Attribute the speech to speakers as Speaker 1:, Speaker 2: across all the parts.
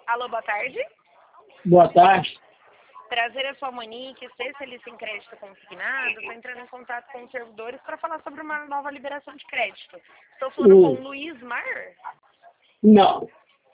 Speaker 1: Alô, boa tarde.
Speaker 2: Boa tarde.
Speaker 1: Prazer é sua Monique, especialista em crédito consignado. Estou entrando em contato com os servidores para falar sobre uma nova liberação de crédito. Estou falando com o Luiz Mar?
Speaker 2: Não.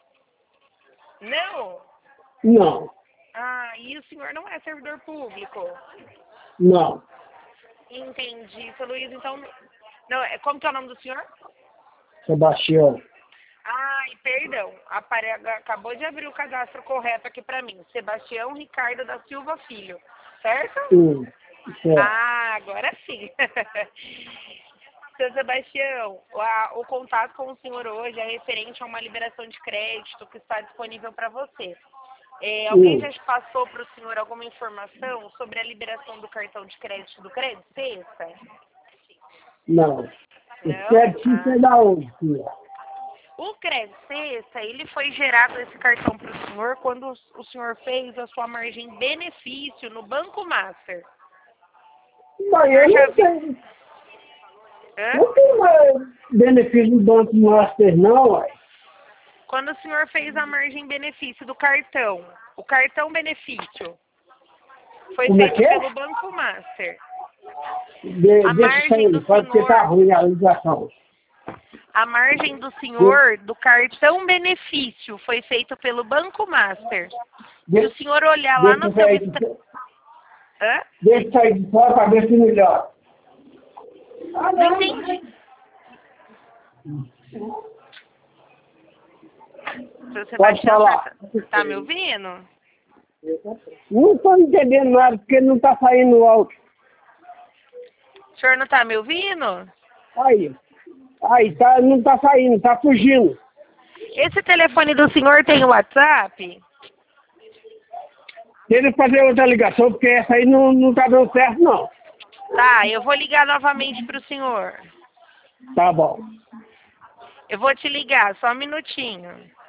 Speaker 1: Não?
Speaker 2: Não.
Speaker 1: Ah, e o senhor não é servidor público?
Speaker 2: Não.
Speaker 1: Entendi, seu Luiz, então... Não, como que é o nome do senhor?
Speaker 2: Sebastião.
Speaker 1: Ai, perdão, acabou de abrir o cadastro correto aqui para mim. Sebastião Ricardo da Silva Filho, certo?
Speaker 2: Certo.
Speaker 1: Ah, agora sim. Seu Sebastião, o contato com o senhor hoje é referente a uma liberação de crédito que está disponível para você. Alguém já passou para o senhor alguma informação sobre a liberação do cartão de crédito do Crédito Sexta?
Speaker 2: Não.
Speaker 1: Não?
Speaker 2: O crédito é da onde, senhor?
Speaker 1: O Crédito Sexta, ele foi gerado esse cartão para o senhor quando o senhor fez a sua margem benefício no Banco Master.
Speaker 2: Mas eu não tenho. Não tem mais benefício do Banco Master, não, ué.
Speaker 1: Quando o senhor fez a margem benefício do cartão, o cartão benefício foi feito pelo Banco Master.
Speaker 2: Deixa isso aí, pode ser que tá ruim a ligação.
Speaker 1: A margem do senhor do cartão benefício foi feito pelo Banco Master. Se o senhor olhar lá no seu...
Speaker 2: Deixa isso aí de fora para ver se melhora.
Speaker 1: Não entendi. Seu Sebastião, tá me ouvindo?
Speaker 2: Não estou entendendo nada, porque não está saindo alto.
Speaker 1: O senhor não tá me ouvindo?
Speaker 2: Aí tá, não está saindo, está fugindo.
Speaker 1: Esse telefone do senhor tem WhatsApp?
Speaker 2: Tem que fazer outra ligação, porque essa aí não está dando certo, não.
Speaker 1: Tá, eu vou ligar novamente para o senhor.
Speaker 2: Tá bom.
Speaker 1: Eu vou te ligar, só um minutinho.